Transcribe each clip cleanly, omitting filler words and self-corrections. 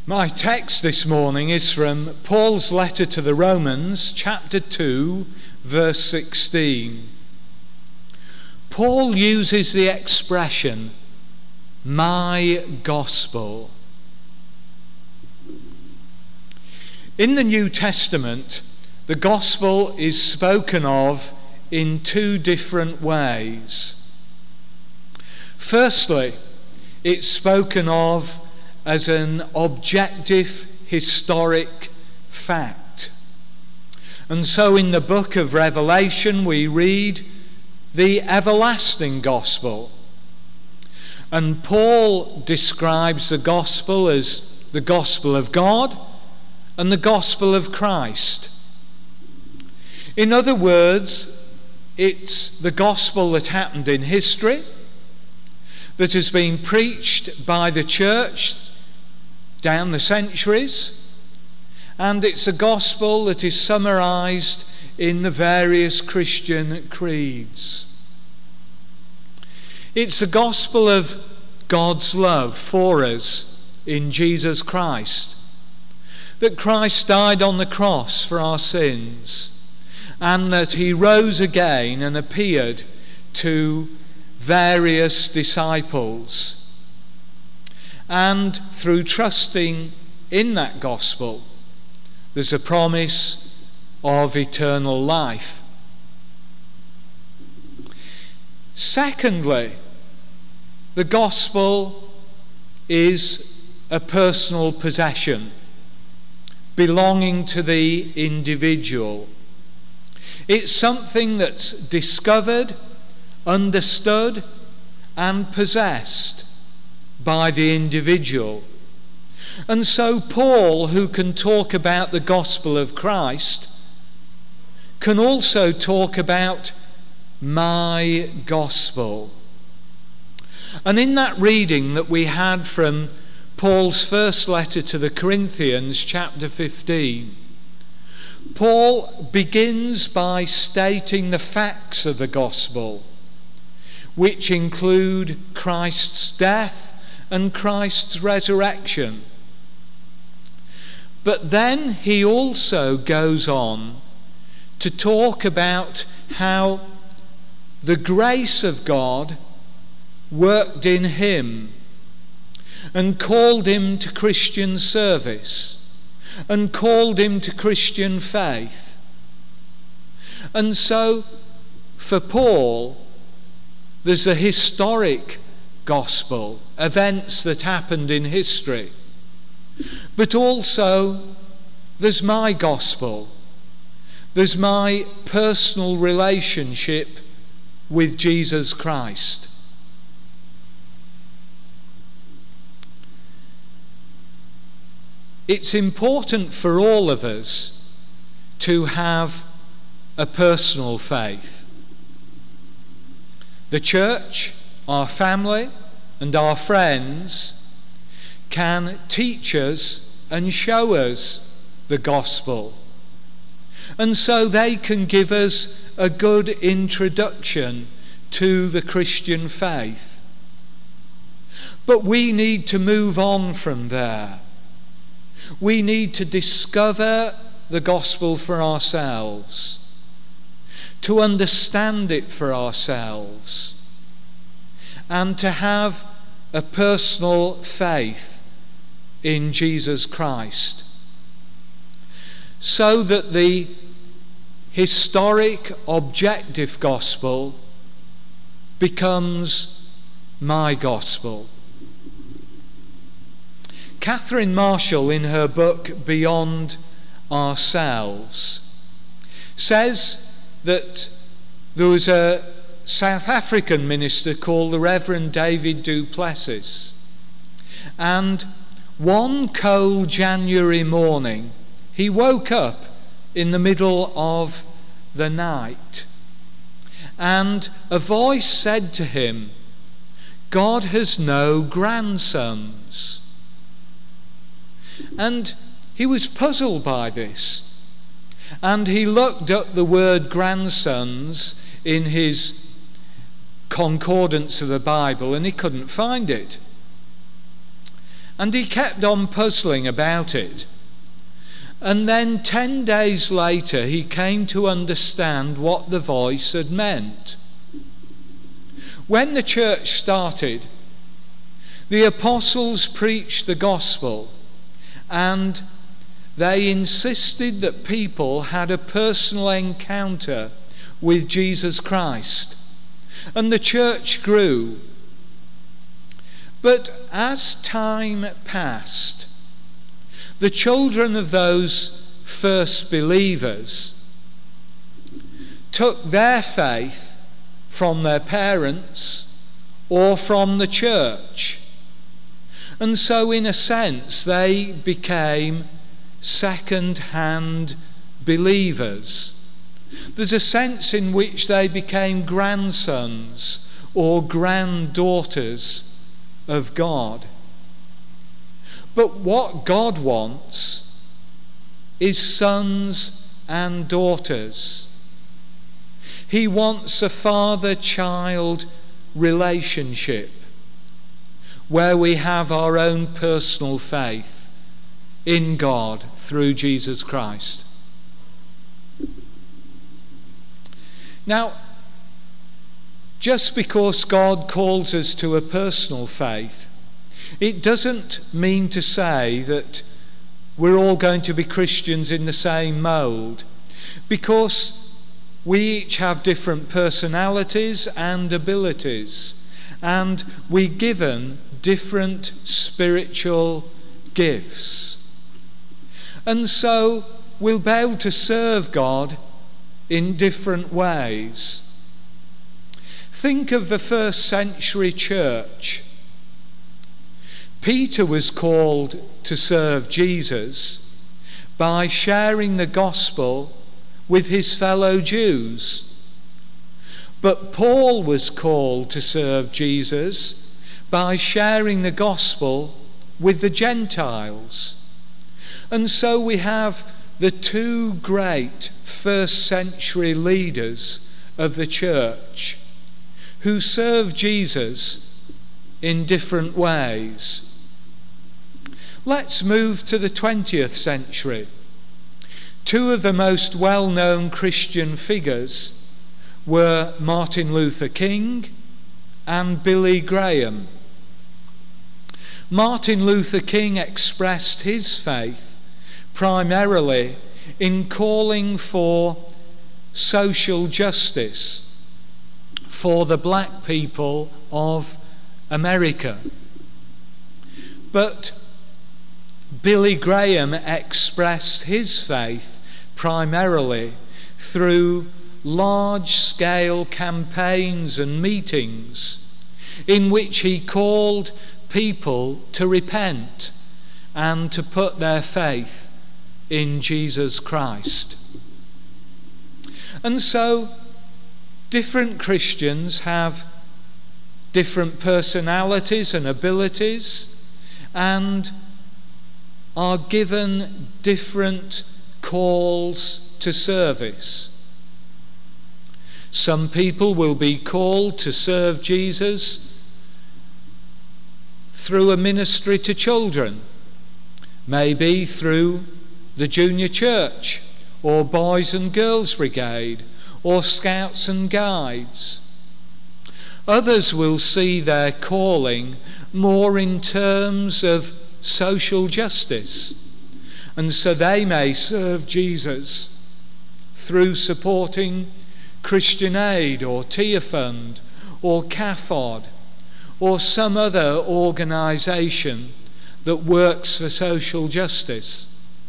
My text this morning is from Paul's letter to the Romans, chapter 2, verse 16. Paul uses the expression, my gospel. In the New Testament, the gospel is spoken of in two different ways. Firstly, it's spoken of as an objective historic fact. And so in the book of Revelation we read the everlasting gospel. And Paul describes the gospel as the gospel of God and the gospel of Christ. In other words, it's the gospel that happened in history, that has been preached by the church down the centuries, and it's a gospel that is summarized in the various Christian creeds. It's the gospel of God's love for us in Jesus Christ, that Christ died on the cross for our sins, and that he rose again and appeared to various disciples. And through trusting in that gospel, there's a promise of eternal life. Secondly, the gospel is a personal possession belonging to the individual. It's something that's discovered, understood, and possessed by the individual. And so Paul, who can talk about the gospel of Christ, can also talk about my gospel. And in that reading that we had from Paul's first letter to the Corinthians, chapter 15, Paul begins by stating the facts of the gospel, which include Christ's death and Christ's resurrection. But then he also goes on to talk about how the grace of God worked in him and called him to Christian service and called him to Christian faith. And so for Paul, there's a historic gospel, events that happened in history. But also there's my gospel. There's my personal relationship with Jesus Christ. It's important for all of us to have a personal faith. The church, our family, and our friends can teach us and show us the gospel. And so they can give us a good introduction to the Christian faith. But we need to move on from there. We need to discover the gospel for ourselves, to understand it for ourselves, and to have a personal faith in Jesus Christ, so that the historic, objective gospel becomes my gospel. Catherine Marshall, in her book Beyond Ourselves, says that there was a South African minister called the Reverend David du Plessis, and one cold January morning he woke up in the middle of the night, and a voice said to him, "God has no grandsons." And he was puzzled by this, and he looked up the word grandsons in his concordance of the Bible, and he couldn't find it. And he kept on puzzling about it. And then 10 days later, he came to understand what the voice had meant. When the church started, the apostles preached the gospel, and they insisted that people had a personal encounter with Jesus Christ. And the church grew. But as time passed, the children of those first believers took their faith from their parents or from the church. And so, in a sense, they became second-hand believers. There's a sense in which they became grandsons or granddaughters of God. But what God wants is sons and daughters. He wants a father-child relationship where we have our own personal faith in God through Jesus Christ. Now, just because God calls us to a personal faith, it doesn't mean to say that we're all going to be Christians in the same mould, because we each have different personalities and abilities, and we're given different spiritual gifts. And so we'll be able to serve God in different ways. Think of the first century church. Peter was called to serve Jesus by sharing the gospel with his fellow Jews. But Paul was called to serve Jesus by sharing the gospel with the Gentiles. And so we have the two great first century leaders of the church who serve Jesus in different ways. Let's move to the 20th century. Two of the most well-known Christian figures were Martin Luther King and Billy Graham. Martin Luther King expressed his faith primarily in calling for social justice for the black people of America. But Billy Graham expressed his faith primarily through large-scale campaigns and meetings in which he called people to repent and to put their faith in Jesus Christ. And so different Christians have different personalities and abilities and are given different calls to service. Some people will be called to serve Jesus through a ministry to children, maybe through the junior church or Boys and Girls Brigade or Scouts and Guides. Others will see their calling more in terms of social justice, and so they may serve Jesus through supporting Christian Aid or Tearfund or CAFOD or some other organisation that works for social justice.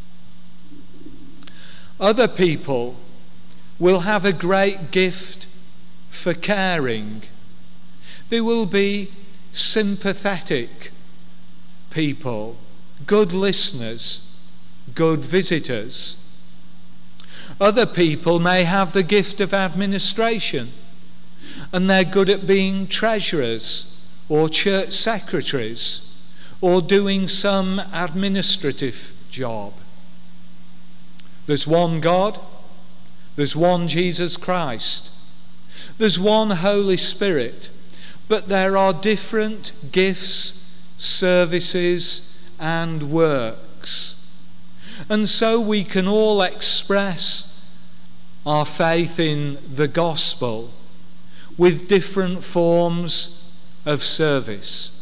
Other people will have a great gift for caring. They will be sympathetic people, good listeners, good visitors. Other people may have the gift of administration, and they're good at being treasurers or church secretaries or doing some administrative job. There's one God, there's one Jesus Christ, there's one Holy Spirit, but there are different gifts, services and works. And so we can all express our faith in the gospel with different forms of service.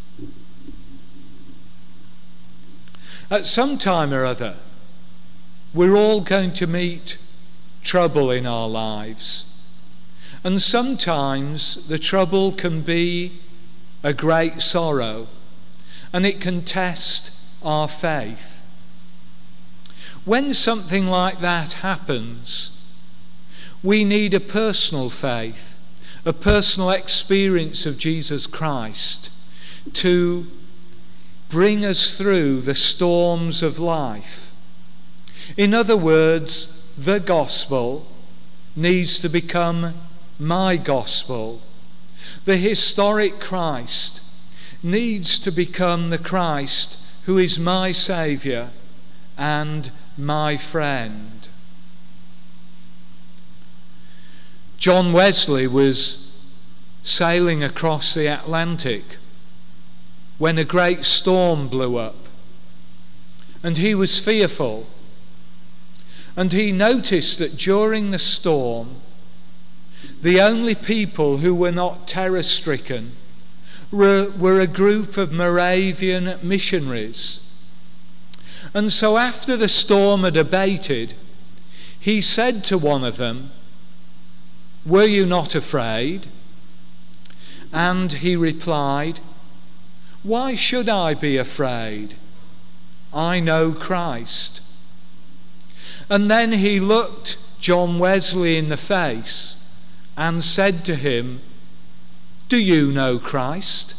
At some time or other, we're all going to meet trouble in our lives. And sometimes the trouble can be a great sorrow, and it can test our faith. When something like that happens, we need a personal faith, a personal experience of Jesus Christ to bring us through the storms of life. In other words, the gospel needs to become my gospel. The historic Christ needs to become the Christ who is my Saviour and my friend. John Wesley was sailing across the Atlantic when a great storm blew up, and he was fearful. And he noticed that during the storm, the only people who were not terror-stricken were a group of Moravian missionaries. And so after the storm had abated, he said to one of them, "Were you not afraid?" And he replied, "Why should I be afraid? I know Christ." And then he looked John Wesley in the face and said to him, "Do you know Christ?"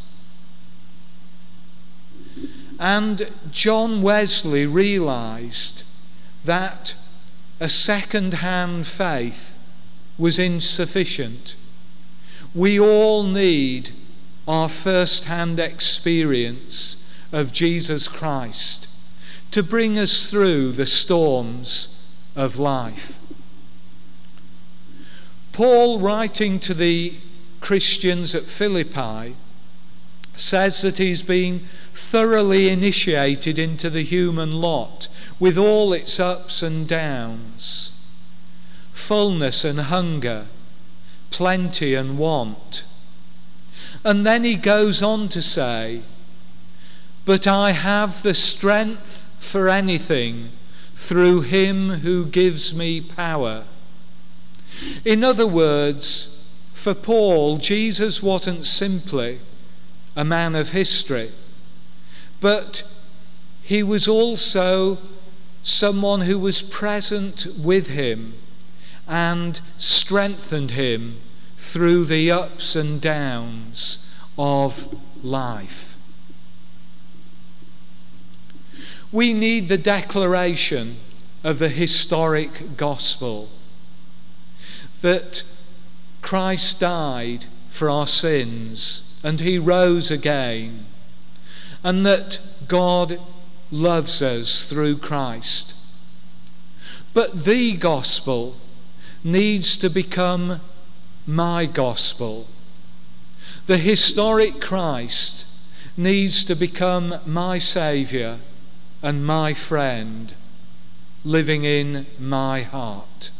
And John Wesley realized that a second-hand faith was insufficient. We all need our first-hand experience of Jesus Christ to bring us through the storms of life. Paul, writing to the Christians at Philippi, says that he's been thoroughly initiated into the human lot with all its ups and downs, fullness and hunger, plenty and want. And then he goes on to say, "But I have the strength for anything through him who gives me power." In other words, for Paul, Jesus wasn't simply a man of history, but he was also someone who was present with him and strengthened him through the ups and downs of life. We need the declaration of the historic gospel that Christ died for our sins and he rose again, and that God loves us through Christ. But the gospel needs to become my gospel. The historic Christ needs to become my Saviour and my friend, living in my heart.